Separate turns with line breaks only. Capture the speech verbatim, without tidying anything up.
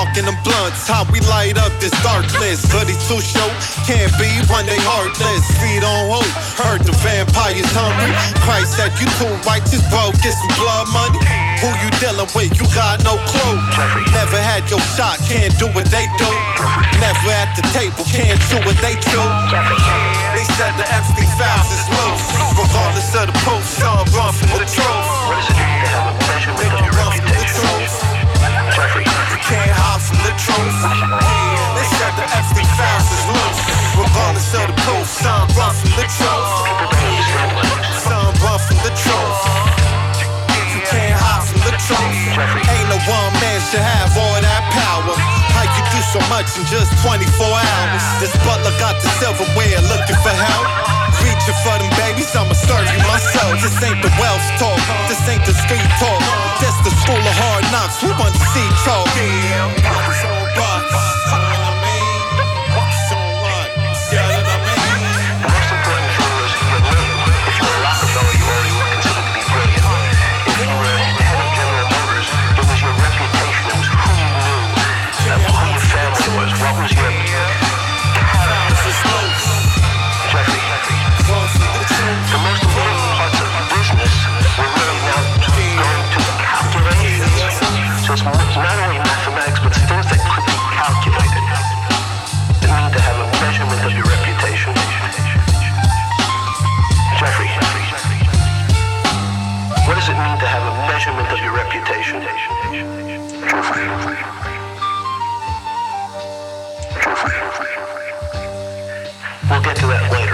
sparking them blunts. How we light up this darkness. Hoodie too short, can't be one day heartless. Feet on hope, heard the vampires hungry. Christ said you too righteous, bro, get some blood money. Who you dealing with, you got no clue. Never had your shot, can't do what they do. Never at the table, can't do what they do. They said the Epstein files is loose. Regardless of the post, some run from the truth.
What does it mean to have a measurement of your reputation? Jeffrey,
you can't hide from the truth. They said the Epstein files is loose. Regardless of the post, some run from the truth. Some run from the truth. You can't hide from the truth. Ain't no one man should have all that power. How you do so much in just twenty-four hours? This butler got the silverware looking for help. Reaching for them babies, I'ma serve you myself. This ain't the wealth talk, this ain't the street talk. This the school of hard knocks, we want to see talk.
It's not only mathematics, but things that could be calculated. It means to have a measurement of your reputation. Jeffrey, what does it mean to have a measurement of your reputation? Jeffrey. Jeffrey. We'll get to that later.